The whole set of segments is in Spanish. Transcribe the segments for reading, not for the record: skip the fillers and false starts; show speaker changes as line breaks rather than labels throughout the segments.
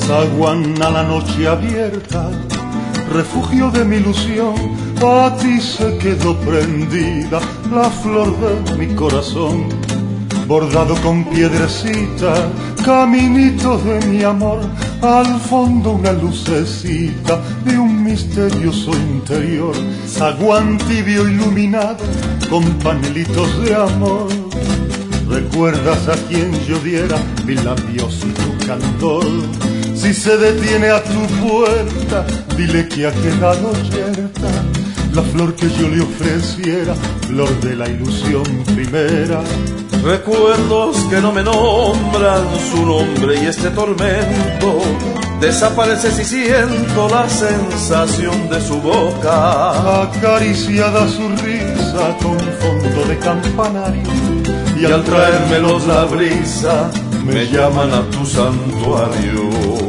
Zaguán a la noche abierta, refugio de mi ilusión, a ti se quedó prendida la flor de mi corazón. Bordado con piedrecita, caminito de mi amor, al fondo una lucecita de un misterioso interior. Zaguán tibio iluminado con panelitos de amor. ¿Recuerdas a quien yo diera mis labios y tu candor? Si se detiene a tu puerta, dile que ha quedado yerta la flor que yo le ofreciera, flor de la ilusión primera.
Recuerdos que no me nombran su nombre y este tormento desaparece si siento la sensación de su boca.
Acariciada su risa con fondo de campanario,
y al traérmelos la brisa me llaman a tu santuario.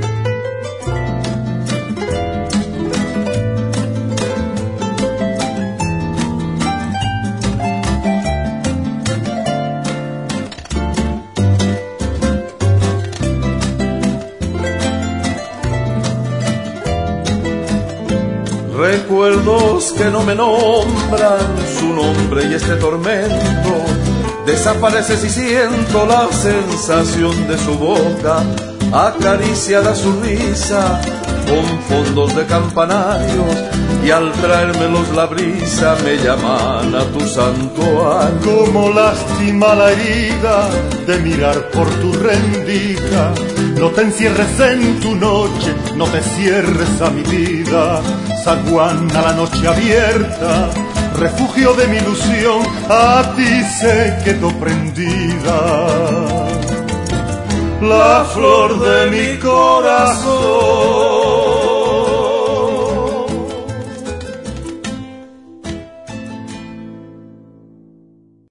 Recuerdos que no me nombran su nombre y este tormento desaparece si siento la sensación de su boca, acariciada su risa con fondos de campanarios, y al traérmelos la brisa me llaman a tu santuario.
Como lástima la herida de mirar por tu rendija, no te encierres en tu noche, no te cierres a mi vida. Zaguán a la noche abierta, refugio de mi ilusión, a ti se quedó prendida la flor de mi corazón.